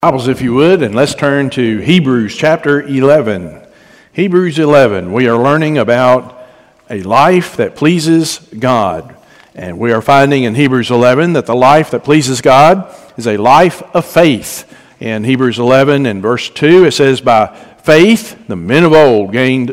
Bibles, if you would, and let's turn to Hebrews chapter 11. Hebrews 11, we are learning about a life that pleases God. And we are finding in Hebrews 11 that the life that pleases God is a life of faith. In Hebrews 11 and verse 2, it says, by faith, the men of old gained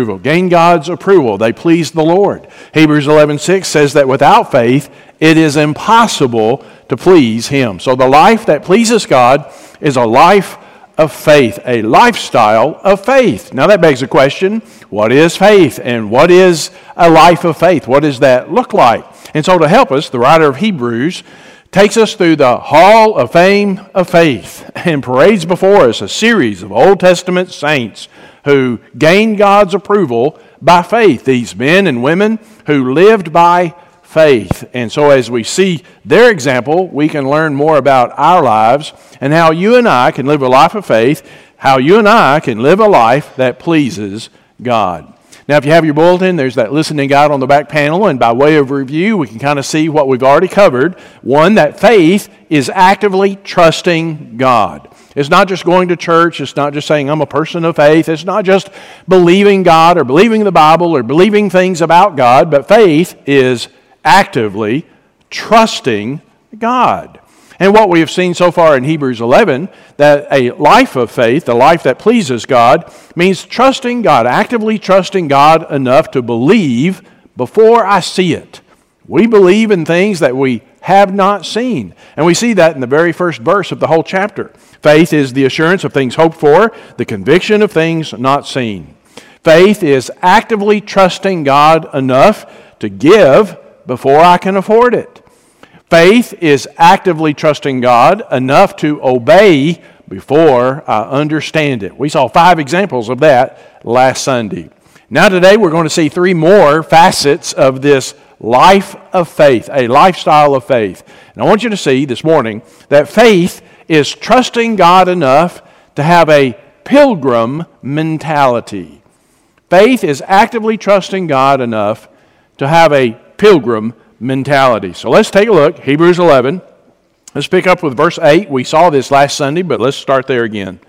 God's approval. They pleased the Lord. Hebrews 11:6 says that without faith, it is impossible to please Him. So the life that pleases God is a life of faith, a lifestyle of faith. Now that begs the question, what is faith and what is a life of faith? What does that look like? And so to help us, the writer of Hebrews takes us through the Hall of Fame of Faith and parades before us a series of Old Testament saints who gained God's approval by faith. These men and women who lived by faith. And so as we see their example, we can learn more about our lives and how you and I can live a life of faith, how you and I can live a life that pleases God. Now, if you have your bulletin, there's that listening guide on the back panel, and by way of review, we can kind of see what we've already covered. One, that faith is actively trusting God. It's not just going to church. It's not just saying, I'm a person of faith. It's not just believing God or believing the Bible or believing things about God, but faith is actively trusting God. And what we have seen so far in Hebrews 11, that a life of faith, a life that pleases God, means trusting God, actively trusting God enough to believe before I see it. We believe in things that we have not seen. And we see that in the very first verse of the whole chapter. Faith is the assurance of things hoped for, the conviction of things not seen. Faith is actively trusting God enough to give before I can afford it. Faith is actively trusting God enough to obey before I understand it. We saw 5 examples of that last Sunday. Now today we're going to see 3 more facets of this life of faith, a lifestyle of faith. And I want you to see this morning that faith is trusting God enough to have a pilgrim mentality. Faith is actively trusting God enough to have a pilgrim mentality. So let's take a look. Hebrews 11. Let's pick up with verse 8. We saw this last Sunday, but let's start there again.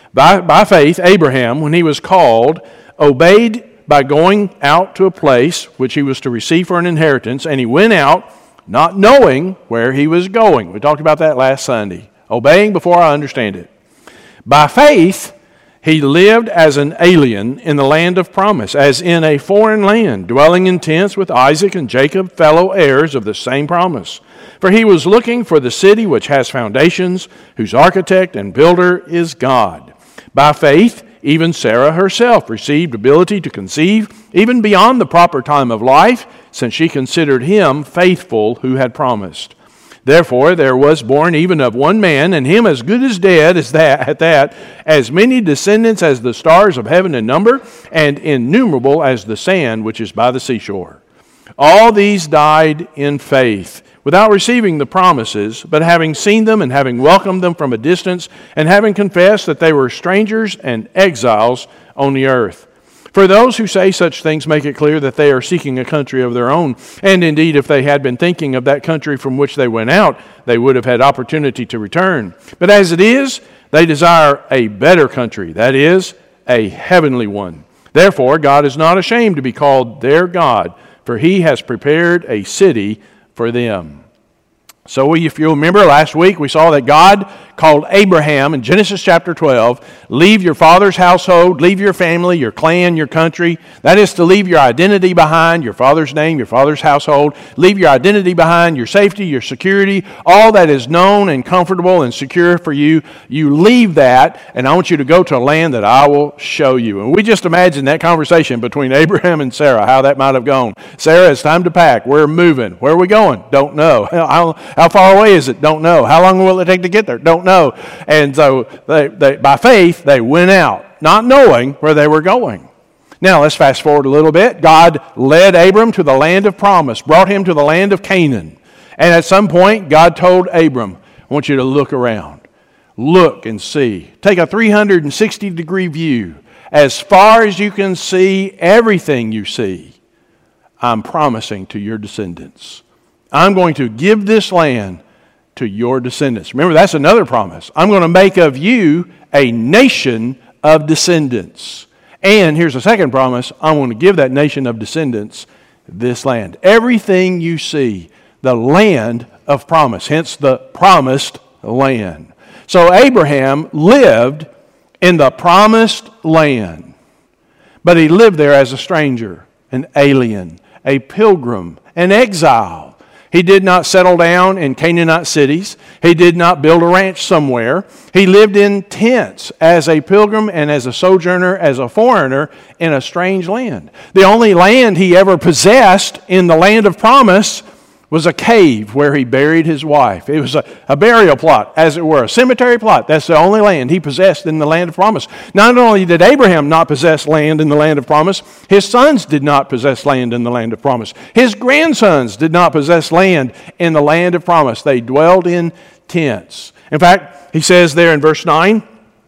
By faith, Abraham, when he was called, obeyed by going out to a place which he was to receive for an inheritance, and he went out not knowing where he was going. We talked about that last Sunday. Obeying before I understand it. By faith, he lived as an alien in the land of promise, as in a foreign land, dwelling in tents with Isaac and Jacob, fellow heirs of the same promise. For he was looking for the city which has foundations, whose architect and builder is God. By faith, even Sarah herself received ability to conceive, even beyond the proper time of life, since she considered him faithful who had promised. Therefore, there was born even of one man, and him as good as dead as many descendants as the stars of heaven in number, and innumerable as the sand which is by the seashore. All these died in faith, without receiving the promises, but having seen them and having welcomed them from a distance, and having confessed that they were strangers and exiles on the earth. For those who say such things make it clear that they are seeking a country of their own. And indeed, if they had been thinking of that country from which they went out, they would have had opportunity to return. But as it is, they desire a better country, that is, a heavenly one. Therefore, God is not ashamed to be called their God, for He has prepared a city for them. So if you remember last week, we saw that God called Abraham in Genesis chapter 12, leave your father's household, leave your family, your clan, your country. That is to leave your identity behind, your father's name, your father's household. Leave your identity behind, your safety, your security, all that is known and comfortable and secure for you. You leave that, and I want you to go to a land that I will show you. And we just imagine that conversation between Abraham and Sarah, how that might have gone. Sarah, it's time to pack. We're moving. Where are we going? Don't know. How far away is it? Don't know. How long will it take to get there? Don't know. And so they by faith, they went out, not knowing where they were going. Now, let's fast forward a little bit. God led Abram to the land of promise, brought him to the land of Canaan. And at some point, God told Abram, I want you to look around. Look and see. Take a 360-degree view. As far as you can see, everything you see, I'm promising to your descendants. I'm going to give this land to your descendants. Remember, that's another promise. I'm going to make of you a nation of descendants. And here's a second promise. I'm going to give that nation of descendants this land. Everything you see, the land of promise, hence the promised land. So Abraham lived in the promised land, but he lived there as a stranger, an alien, a pilgrim, an exile. He did not settle down in Canaanite cities. He did not build a ranch somewhere. He lived in tents as a pilgrim and as a sojourner, as a foreigner in a strange land. The only land he ever possessed in the land of promise was a cave where he buried his wife. It was a burial plot, as it were, a cemetery plot. That's the only land he possessed in the land of promise. Not only did Abraham not possess land in the land of promise, his sons did not possess land in the land of promise. His grandsons did not possess land in the land of promise. They dwelled in tents. In fact, he says there in verse 9,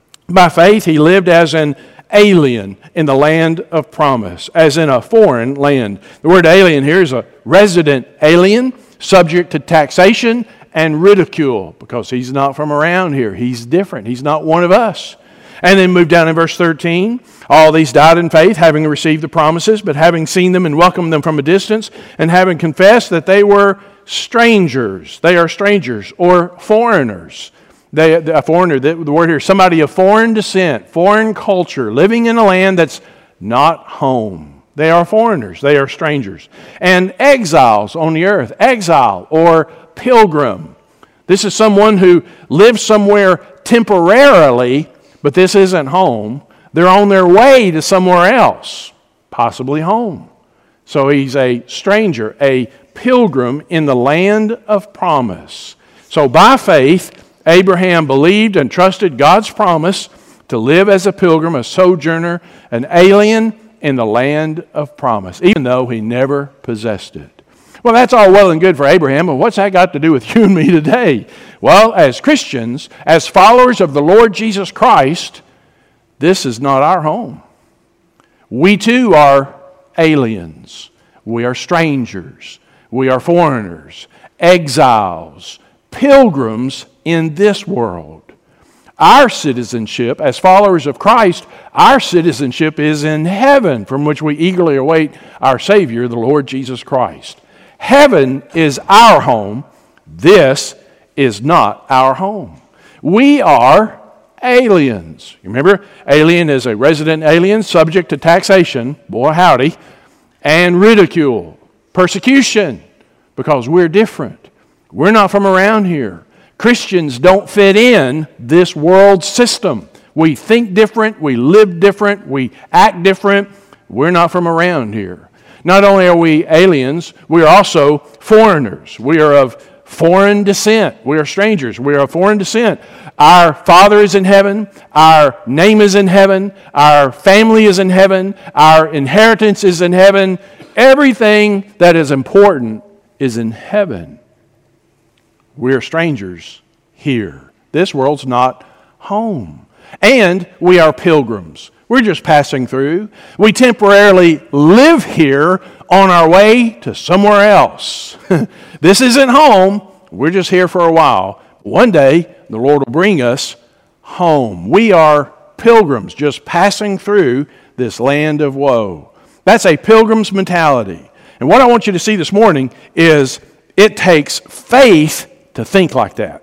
by faith he lived as an alien in the land of promise, as in a foreign land. The word alien here is a resident alien, subject to taxation and ridicule, because he's not from around here. He's different. He's not one of us. And then move down in verse 13. All these died in faith, having received the promises, but having seen them and welcomed them from a distance, and having confessed that they were strangers. They are strangers or foreigners. A foreigner, the word here, somebody of foreign descent, foreign culture, living in a land that's not home. They are foreigners. They are strangers. And exiles on the earth. Exile or pilgrim. This is someone who lives somewhere temporarily, but this isn't home. They're on their way to somewhere else, possibly home. So he's a stranger, a pilgrim in the land of promise. So by faith, Abraham believed and trusted God's promise to live as a pilgrim, a sojourner, an alien in the land of promise, even though he never possessed it. Well, that's all well and good for Abraham, but what's that got to do with you and me today? Well, as Christians, as followers of the Lord Jesus Christ, this is not our home. We too are aliens. We are strangers. We are foreigners, exiles, pilgrims in this world. Our citizenship, as followers of Christ, our citizenship is in heaven, from which we eagerly await our Savior, the Lord Jesus Christ. Heaven is our home. This is not our home. We are aliens. You remember, alien is a resident alien subject to taxation, boy howdy, and ridicule, persecution, because we're different. We're not from around here. Christians don't fit in this world system. We think different, we live different, we act different. We're not from around here. Not only are we aliens, we are also foreigners. We are of foreign descent. We are strangers. We are of foreign descent. Our Father is in heaven. Our name is in heaven. Our family is in heaven. Our inheritance is in heaven. Everything that is important is in heaven. We're strangers here. This world's not home. And we are pilgrims. We're just passing through. We temporarily live here on our way to somewhere else. This isn't home. We're just here for a while. One day, the Lord will bring us home. We are pilgrims just passing through this land of woe. That's a pilgrim's mentality. And what I want you to see this morning is it takes faith to think like that.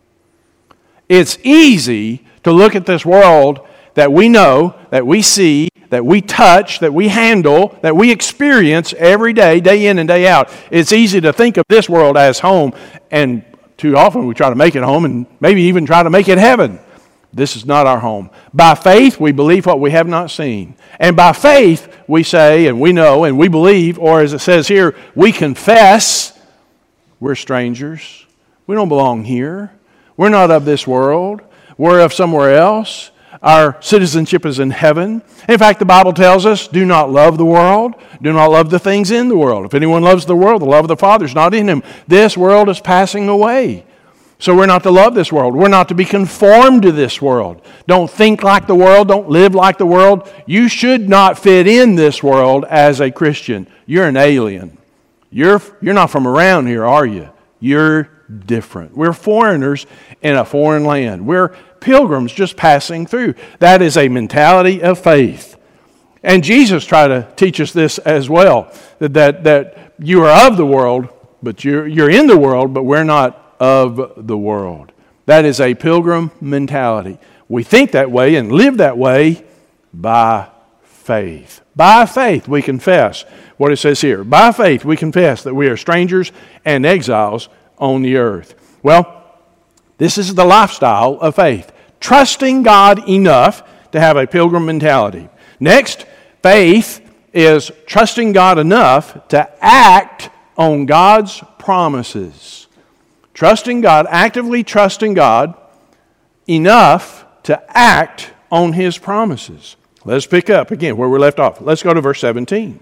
It's easy to look at this world that we know, that we see, that we touch, that we handle, that we experience every day, day in and day out. It's easy to think of this world as home, and too often we try to make it home and maybe even try to make it heaven. This is not our home. By faith, we believe what we have not seen. And by faith, we say and we know and we believe, or as it says here, we confess we're strangers. We don't belong here. We're not of this world. We're of somewhere else. Our citizenship is in heaven. In fact, the Bible tells us, do not love the world. Do not love the things in the world. If anyone loves the world, the love of the Father is not in him. This world is passing away. So we're not to love this world. We're not to be conformed to this world. Don't think like the world. Don't live like the world. You should not fit in this world as a Christian. You're an alien. You're not from around here, are you? You're different. We're foreigners in a foreign land. We're pilgrims just passing through. That is a mentality of faith. And Jesus tried to teach us this as well, that you are of the world, but you're in the world, but we're not of the world. That is a pilgrim mentality. We think that way and live that way by faith. By faith we confess what it says here. By faith we confess that we are strangers and exiles on the earth. Well, this is the lifestyle of faith. Trusting God enough to have a pilgrim mentality. Next, faith is trusting God enough to act on God's promises. Trusting God, actively trusting God enough to act on His promises. Let's pick up again where we left off. Let's go to verse 17.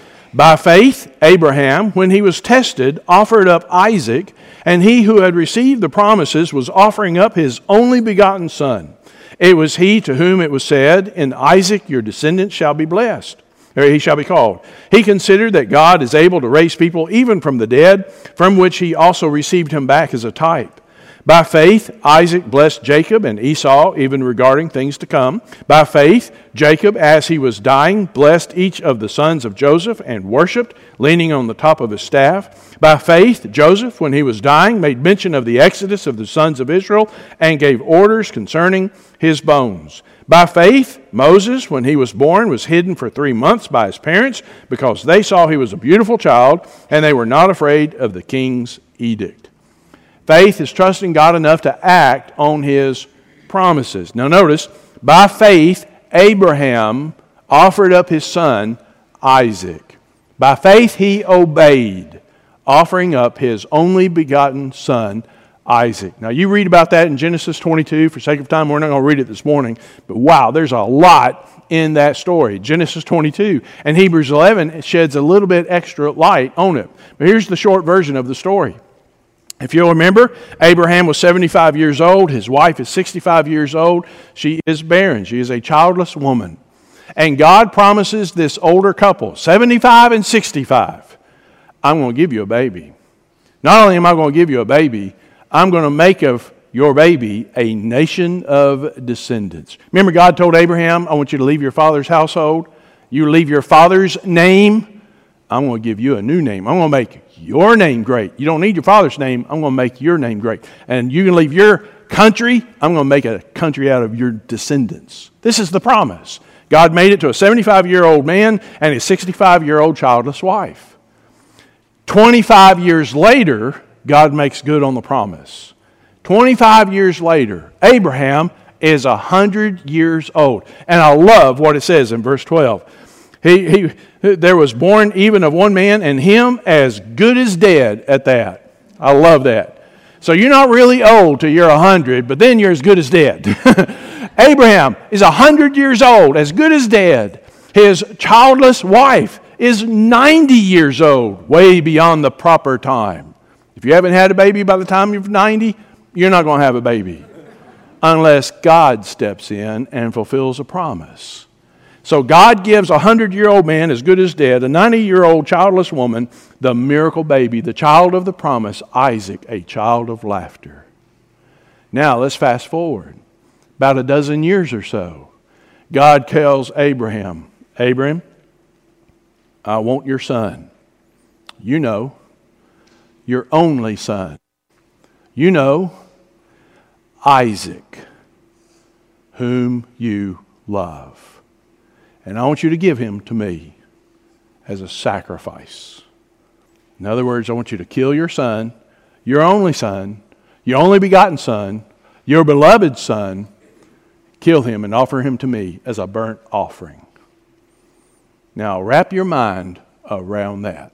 By faith, Abraham, when he was tested, offered up Isaac, and he who had received the promises was offering up his only begotten son. It was he to whom it was said, "In Isaac your descendants shall be blessed," or he shall be called. He considered that God is able to raise people even from the dead, from which he also received him back as a type. By faith, Isaac blessed Jacob and Esau, even regarding things to come. By faith, Jacob, as he was dying, blessed each of the sons of Joseph and worshipped, leaning on the top of his staff. By faith, Joseph, when he was dying, made mention of the exodus of the sons of Israel and gave orders concerning his bones. By faith, Moses, when he was born, was hidden for 3 months by his parents because they saw he was a beautiful child and they were not afraid of the king's edict. Faith is trusting God enough to act on His promises. Now notice, by faith, Abraham offered up his son, Isaac. By faith, he obeyed, offering up his only begotten son, Isaac. Now you read about that in Genesis 22. For sake of time, we're not going to read it this morning. But wow, there's a lot in that story. Genesis 22 and Hebrews 11 sheds a little bit extra light on it. But here's the short version of the story. If you'll remember, Abraham was 75 years old. His wife is 65 years old. She is barren. She is a childless woman. And God promises this older couple, 75 and 65, I'm going to give you a baby. Not only am I going to give you a baby, I'm going to make of your baby a nation of descendants. Remember, God told Abraham, I want you to leave your father's household. You leave your father's name. I'm going to give you a new name. I'm going to make your name great. You don't need your father's name. I'm going to make your name great. And you can leave your country. I'm going to make a country out of your descendants. This is the promise. God made it to a 75-year-old man and his 65-year-old childless wife. 25 years later, God makes good on the promise. 25 years later, Abraham is 100 years old. And I love what it says in verse 12. There was born even of one man, and him as good as dead at that. I love that. So you're not really old till you're 100, but then you're as good as dead. Abraham is 100 years old, as good as dead. His childless wife is 90 years old, way beyond the proper time. If you haven't had a baby by the time you're 90, you're not going to have a baby unless God steps in and fulfills a promise. So God gives a 100-year-old man as good as dead, a 90-year-old childless woman, the miracle baby, the child of the promise, Isaac, a child of laughter. Now let's fast forward. About a dozen years or so, God tells Abraham, Abraham, I want your son. You know, your only son. You know, Isaac, whom you love. And I want you to give him to me as a sacrifice. In other words, I want you to kill your son, your only begotten son, your beloved son, kill him and offer him to me as a burnt offering. Now, wrap your mind around that.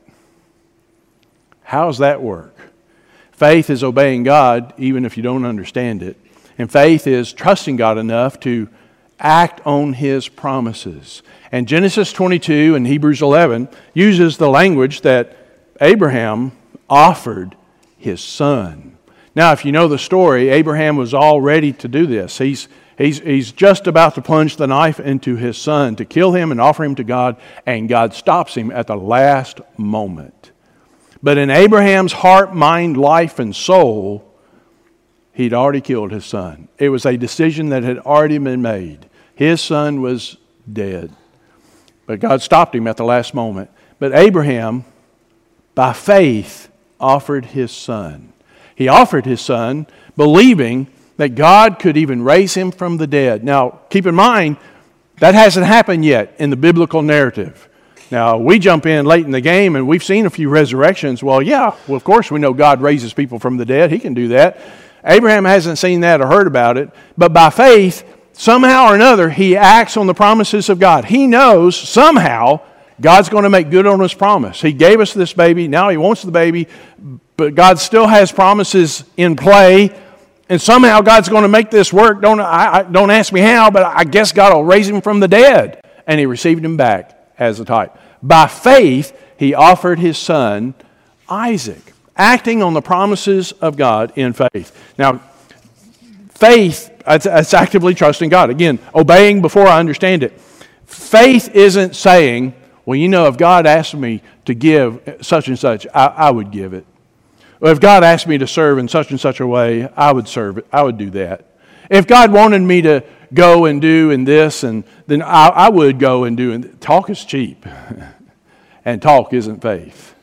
How does that work? Faith is obeying God even if you don't understand it. And faith is trusting God enough to act on His promises. And Genesis 22 and Hebrews 11 uses the language that Abraham offered his son. Now, if you know the story, Abraham was all ready to do this. He's just about to plunge the knife into his son to kill him and offer him to God, and God stops him at the last moment. But in Abraham's heart, mind, life, and soul, he'd already killed his son. It was a decision that had already been made. His son was dead. But God stopped him at the last moment. But Abraham, by faith, offered his son. He offered his son, believing that God could even raise him from the dead. Now, keep in mind, that hasn't happened yet in the biblical narrative. Now, we jump in late in the game and we've seen a few resurrections. Well, of course we know God raises people from the dead. He can do that. Abraham hasn't seen that or heard about it. But by faith, somehow or another, he acts on the promises of God. He knows somehow God's going to make good on his promise. He gave us this baby. Now he wants the baby. But God still has promises in play. And somehow God's going to make this work. Don't ask me how, but I guess God will raise him from the dead. And he received him back as a type. By faith, he offered his son, Isaac, acting on the promises of God in faith. Now, faith, it's actively trusting God. Again, obeying before I understand it. Faith isn't saying, well, if God asked me to give such and such, I would give it. Well, if God asked me to serve in such and such a way, I would serve it. I would do that. If God wanted me to go and do and this, and then I would go and do. And talk is cheap, and talk isn't faith.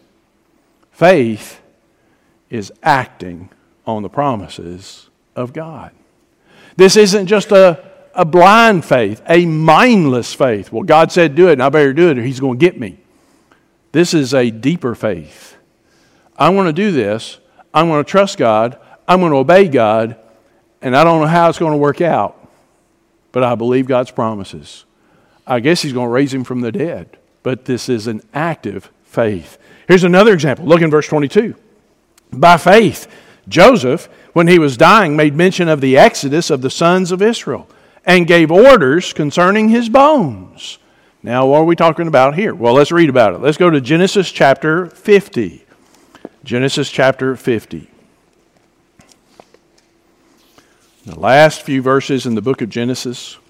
Faith is acting on the promises of God. This isn't just a blind faith, a mindless faith. Well, God said do it, and I better do it, or He's going to get me. This is a deeper faith. I'm going to do this. I'm going to trust God. I'm going to obey God, and I don't know how it's going to work out. But I believe God's promises. I guess He's going to raise him from the dead. But this is an active faith. Here's another example. Look in verse 22. By faith, Joseph, when he was dying, made mention of the exodus of the sons of Israel and gave orders concerning his bones. Now, what are we talking about here? Well, let's read about it. Let's go to Genesis chapter 50. Genesis chapter 50. The last few verses in the book of Genesis.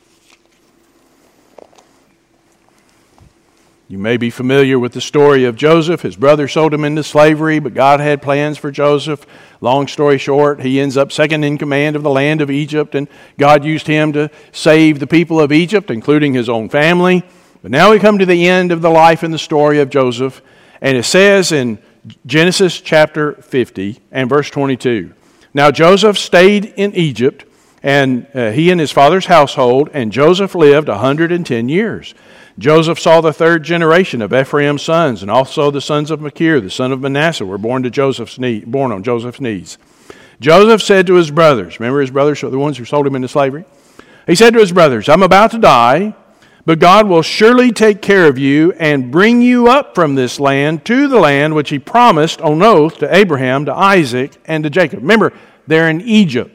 You may be familiar with the story of Joseph. His brother sold him into slavery, but God had plans for Joseph. Long story short, he ends up second in command of the land of Egypt, and God used him to save the people of Egypt, including his own family. But now we come to the end of the life and the story of Joseph, and it says in Genesis chapter 50 and verse 22, Now Joseph stayed in Egypt, and he and his father's household, and Joseph lived 110 years. Joseph saw the third generation of Ephraim's sons, and also the sons of Machir, the son of Manasseh, were born on Joseph's knees. Joseph said to his brothers, remember his brothers, the ones who sold him into slavery? He said to his brothers, I'm about to die, but God will surely take care of you and bring you up from this land to the land which He promised on oath to Abraham, to Isaac, and to Jacob. Remember, they're in Egypt.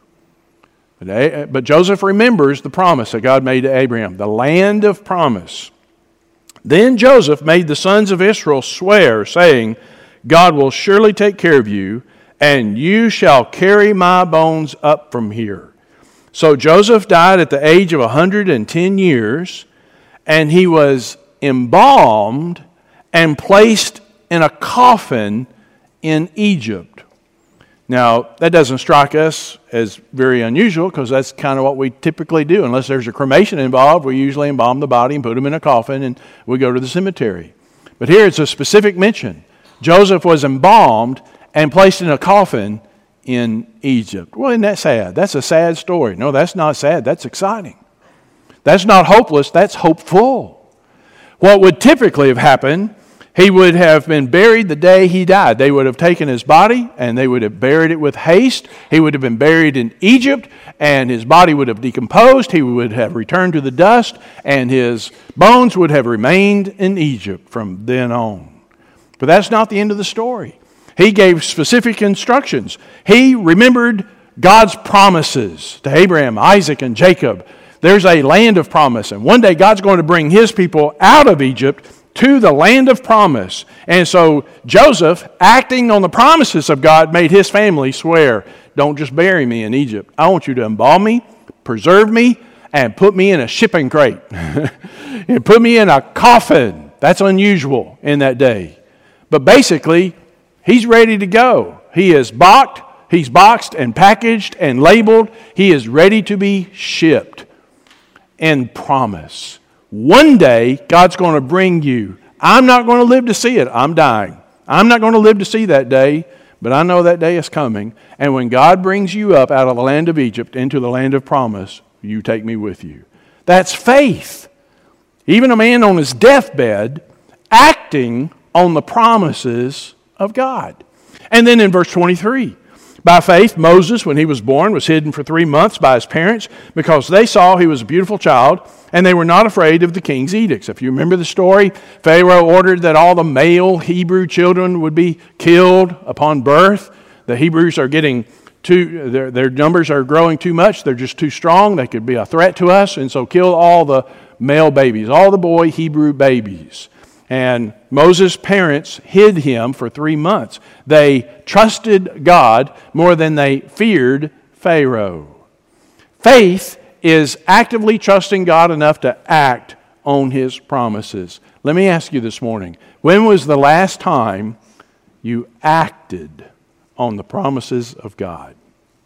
But Joseph remembers the promise that God made to Abraham, the land of promise. Then Joseph made the sons of Israel swear, saying, God will surely take care of you, and you shall carry my bones up from here. So Joseph died at the age of 110 years, and he was embalmed and placed in a coffin in Egypt. Now, that doesn't strike us as very unusual because that's kind of what we typically do. Unless there's a cremation involved, we usually embalm the body and put him in a coffin and we go to the cemetery. But here it's a specific mention. Joseph was embalmed and placed in a coffin in Egypt. Well, isn't that sad? That's a sad story. No, that's not sad. That's exciting. That's not hopeless. That's hopeful. What would typically have happened, he would have been buried the day he died. They would have taken his body and they would have buried it with haste. He would have been buried in Egypt and his body would have decomposed. He would have returned to the dust and his bones would have remained in Egypt from then on. But that's not the end of the story. He gave specific instructions. He remembered God's promises to Abraham, Isaac, and Jacob. There's a land of promise, and one day God's going to bring His people out of Egypt to the land of promise. And so Joseph, acting on the promises of God, made his family swear, don't just bury me in Egypt. I want you to embalm me, preserve me, and put me in a shipping crate. And put me in a coffin. That's unusual in that day. But basically, He's ready to go. He's boxed and packaged and labeled. He is ready to be shipped. And promise, one day God's going to bring you. I'm not going to live to see it. I'm dying. I'm not going to live to see that day, but I know that day is coming. And when God brings you up out of the land of Egypt into the land of promise, you take me with you. That's faith. Even a man on his deathbed acting on the promises of God. And then in verse 23, by faith, Moses, when he was born, was hidden for 3 months by his parents because they saw he was a beautiful child and they were not afraid of the king's edicts. If you remember the story, Pharaoh ordered that all the male Hebrew children would be killed upon birth. The Hebrews are getting their numbers are growing too much. They're just too strong. They could be a threat to us. And so kill all the male babies, all the boy Hebrew babies. And Moses' parents hid him for 3 months. They trusted God more than they feared Pharaoh. Faith is actively trusting God enough to act on His promises. Let me ask you this morning, when was the last time you acted on the promises of God?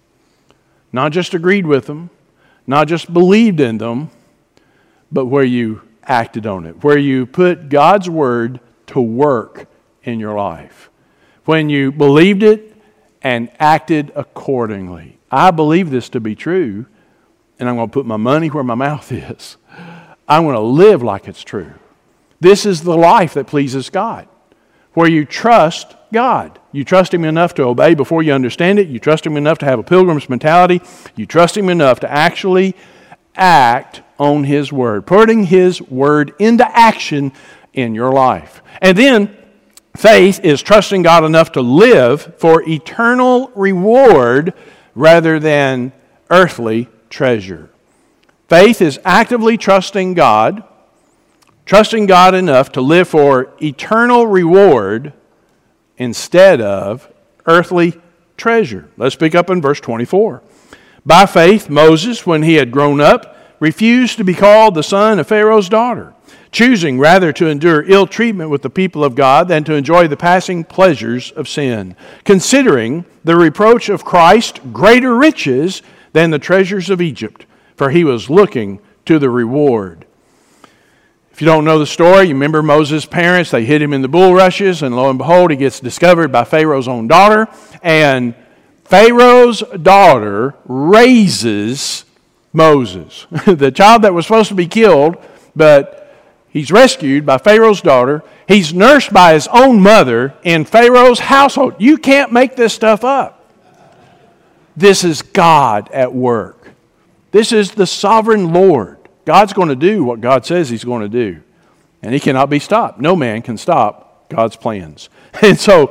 Not just agreed with them, not just believed in them, but where you acted on it, where you put God's word to work in your life. When you believed it and acted accordingly. I believe this to be true, and I'm going to put my money where my mouth is. I'm going to live like it's true. This is the life that pleases God, where you trust God. You trust Him enough to obey before you understand it. You trust Him enough to have a pilgrim's mentality. You trust Him enough to actually act on His Word, putting His Word into action in your life. And then faith is trusting God enough to live for eternal reward rather than earthly treasure. Faith is actively trusting God enough to live for eternal reward instead of earthly treasure. Let's pick up in verse 24. By faith, Moses, when he had grown up, refused to be called the son of Pharaoh's daughter, choosing rather to endure ill treatment with the people of God than to enjoy the passing pleasures of sin, considering the reproach of Christ greater riches than the treasures of Egypt, for he was looking to the reward. If you don't know the story, you remember Moses' parents, they hid him in the bulrushes, and lo and behold, he gets discovered by Pharaoh's own daughter, and Pharaoh's daughter raises Moses, the child that was supposed to be killed, but he's rescued by Pharaoh's daughter. He's nursed by his own mother in Pharaoh's household. You can't make this stuff up. This is God at work. This is the sovereign Lord. God's going to do what God says He's going to do, and He cannot be stopped. No man can stop God's plans. And so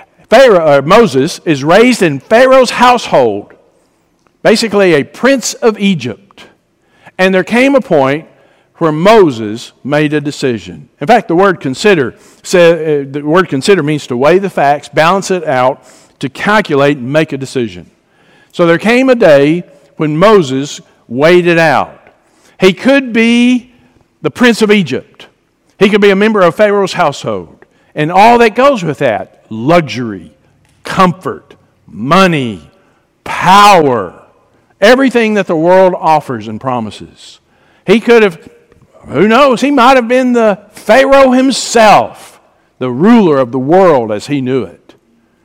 Moses is raised in Pharaoh's household, basically a prince of Egypt. And there came a point where Moses made a decision. In fact, the word consider means to weigh the facts, balance it out, to calculate and make a decision. So there came a day when Moses weighed it out. He could be the prince of Egypt. He could be a member of Pharaoh's household. And all that goes with that, luxury, comfort, money, power, everything that the world offers and promises. He could have, who knows, he might have been the Pharaoh himself, the ruler of the world as he knew it.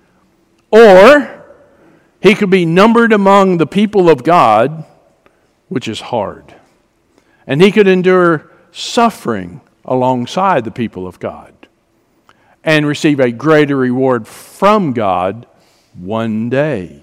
Or he could be numbered among the people of God, which is hard. And he could endure suffering alongside the people of God and receive a greater reward from God one day.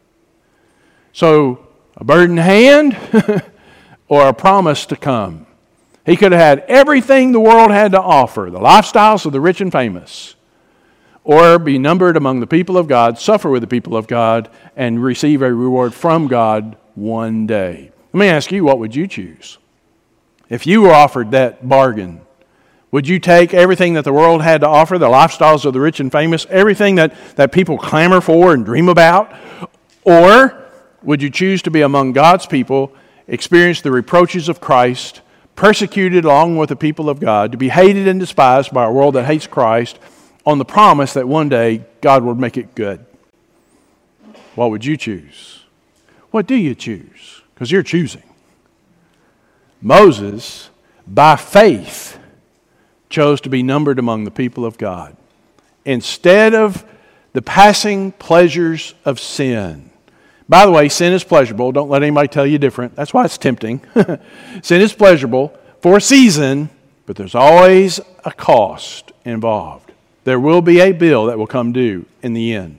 So, a bird in hand or a promise to come. He could have had everything the world had to offer, the lifestyles of the rich and famous, or be numbered among the people of God, suffer with the people of God, and receive a reward from God one day. Let me ask you, what would you choose? If you were offered that bargain, would you take everything that the world had to offer, the lifestyles of the rich and famous, everything that people clamor for and dream about? Or would you choose to be among God's people, experience the reproaches of Christ, persecuted along with the people of God, to be hated and despised by a world that hates Christ, on the promise that one day God will make it good? What would you choose? What do you choose? Because you're choosing. Moses, by faith, chose to be numbered among the people of God instead of the passing pleasures of sin. By the way, sin is pleasurable. Don't let anybody tell you different. That's why it's tempting. Sin is pleasurable for a season, but there's always a cost involved. There will be a bill that will come due in the end.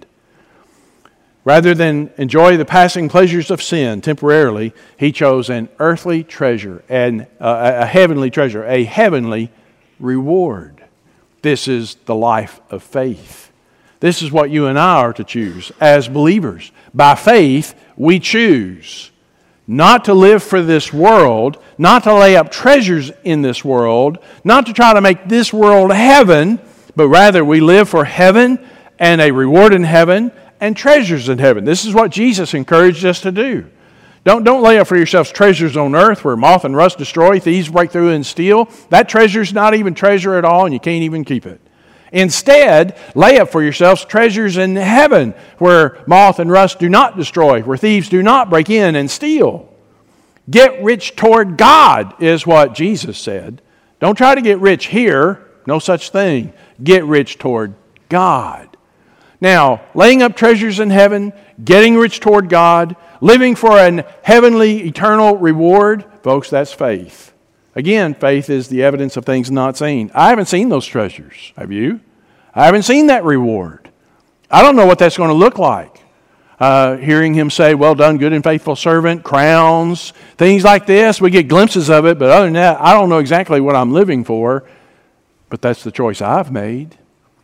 Rather than enjoy the passing pleasures of sin temporarily, he chose an earthly treasure and a heavenly treasure, a heavenly reward. This is the life of faith. This is what you and I are to choose as believers. By faith, we choose not to live for this world, not to lay up treasures in this world, not to try to make this world heaven, but rather we live for heaven and a reward in heaven and treasures in heaven. This is what Jesus encouraged us to do. Don't lay up for yourselves treasures on earth where moth and rust destroy, thieves break through and steal. That treasure's not even treasure at all, and you can't even keep it. Instead, lay up for yourselves treasures in heaven where moth and rust do not destroy, where thieves do not break in and steal. Get rich toward God is what Jesus said. Don't try to get rich here. No such thing. Get rich toward God. Now, laying up treasures in heaven, getting rich toward God, living for an heavenly, eternal reward, folks, that's faith. Again, faith is the evidence of things not seen. I haven't seen those treasures. Have you? I haven't seen that reward. I don't know what that's going to look like. Hearing him say, well done, good and faithful servant, crowns, things like this. We get glimpses of it, but other than that, I don't know exactly what I'm living for. But that's the choice I've made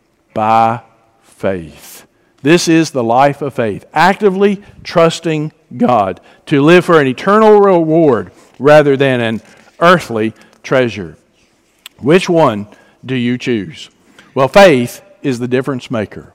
by faith. This is the life of faith. Actively trusting God to live for an eternal reward rather than an earthly treasure. Which one do you choose? Well, faith is the difference maker.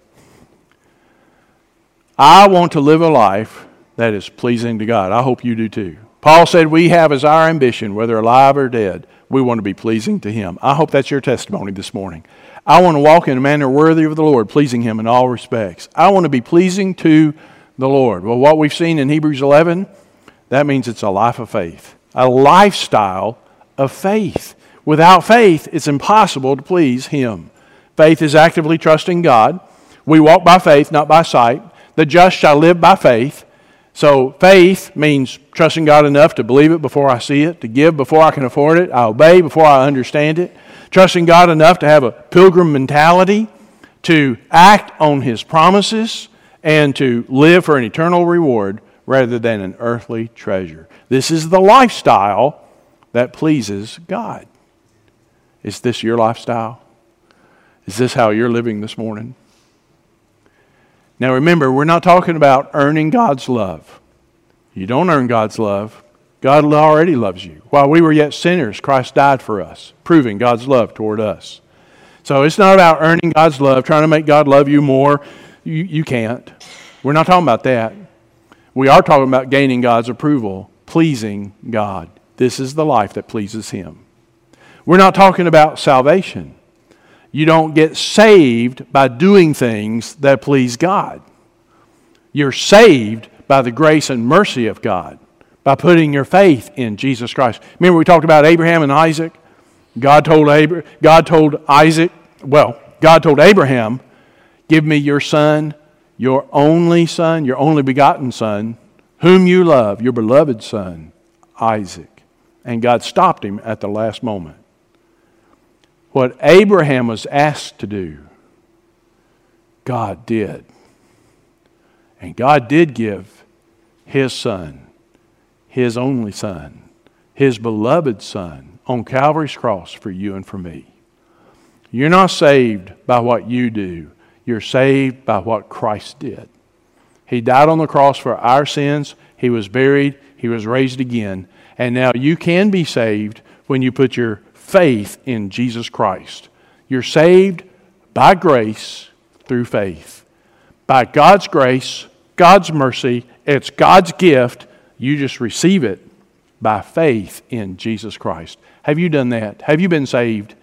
I want to live a life that is pleasing to God. I hope you do too. Paul said we have as our ambition, whether alive or dead, we want to be pleasing to Him. I hope that's your testimony this morning. I want to walk in a manner worthy of the Lord, pleasing Him in all respects. I want to be pleasing to the Lord. Well, what we've seen in Hebrews 11, that means it's a life of faith, a lifestyle of faith. Without faith, it's impossible to please Him. Faith is actively trusting God. We walk by faith, not by sight. The just shall live by faith. So faith means trusting God enough to believe it before I see it, to give before I can afford it, I obey before I understand it. Trusting God enough to have a pilgrim mentality, to act on His promises, and to live for an eternal reward rather than an earthly treasure. This is the lifestyle that pleases God. Is this your lifestyle? Is this how you're living this morning? Now remember, we're not talking about earning God's love. You don't earn God's love. God already loves you. While we were yet sinners, Christ died for us, proving God's love toward us. So it's not about earning God's love, trying to make God love you more. You can't. We're not talking about that. We are talking about gaining God's approval, pleasing God. This is the life that pleases Him. We're not talking about salvation. You don't get saved by doing things that please God. You're saved by the grace and mercy of God, by putting your faith in Jesus Christ. Remember we talked about Abraham and Isaac? God told Abraham, give me your son, your only begotten son, whom you love, your beloved son, Isaac. And God stopped him at the last moment. What Abraham was asked to do, God did. And God did give His son, His only son, His beloved son on Calvary's cross for you and for me. You're not saved by what you do. You're saved by what Christ did. He died on the cross for our sins. He was buried. He was raised again. And now you can be saved when you put your faith in Jesus Christ. You're saved by grace through faith. By God's grace, God's mercy, it's God's gift. You just receive it by faith in Jesus Christ. Have you done that? Have you been saved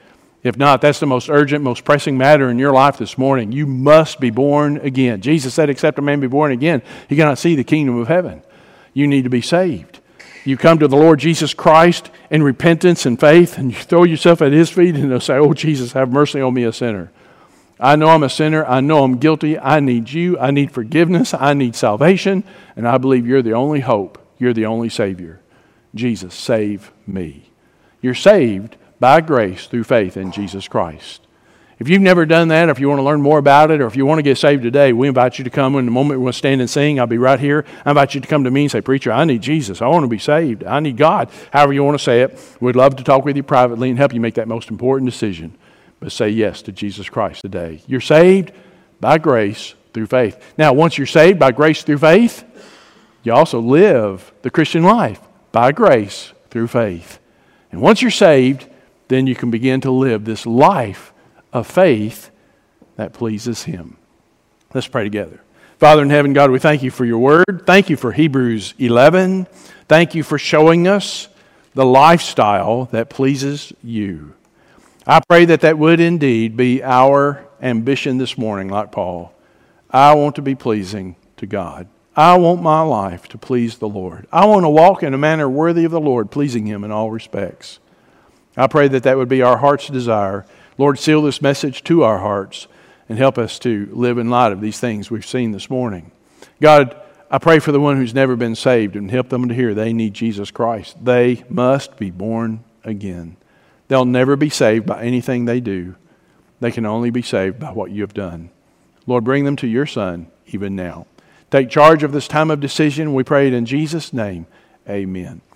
If not, that's the most urgent, most pressing matter in your life this morning. You must be born again. Jesus said, except a man be born again, he cannot see the kingdom of heaven. You need to be saved. You come to the Lord Jesus Christ in repentance and faith, and you throw yourself at his feet and they'll say, oh, Jesus, have mercy on me, a sinner. I know I'm a sinner. I know I'm guilty. I need you. I need forgiveness. I need salvation. And I believe you're the only hope. You're the only Savior. Jesus, save me. You're saved by grace through faith in Jesus Christ. If you've never done that, or if you want to learn more about it, or if you want to get saved today, we invite you to come. In the moment we'll stand and sing, I'll be right here. I invite you to come to me and say, preacher, I need Jesus. I want to be saved. I need God. However you want to say it. We'd love to talk with you privately and help you make that most important decision. But say yes to Jesus Christ today. You're saved by grace through faith. Now, once you're saved by grace through faith, you also live the Christian life by grace through faith. And once you're saved, then you can begin to live this life of faith that pleases him. Let's pray together. Father in heaven, God, we thank you for your word. Thank you for Hebrews 11. Thank you for showing us the lifestyle that pleases you. I pray that that would indeed be our ambition this morning, like Paul. I want to be pleasing to God. I want my life to please the Lord. I want to walk in a manner worthy of the Lord, pleasing him in all respects. I pray that that would be our heart's desire. Lord, seal this message to our hearts and help us to live in light of these things we've seen this morning. God, I pray for the one who's never been saved and help them to hear they need Jesus Christ. They must be born again. They'll never be saved by anything they do. They can only be saved by what you have done. Lord, bring them to your Son even now. Take charge of this time of decision. We pray it in Jesus' name. Amen.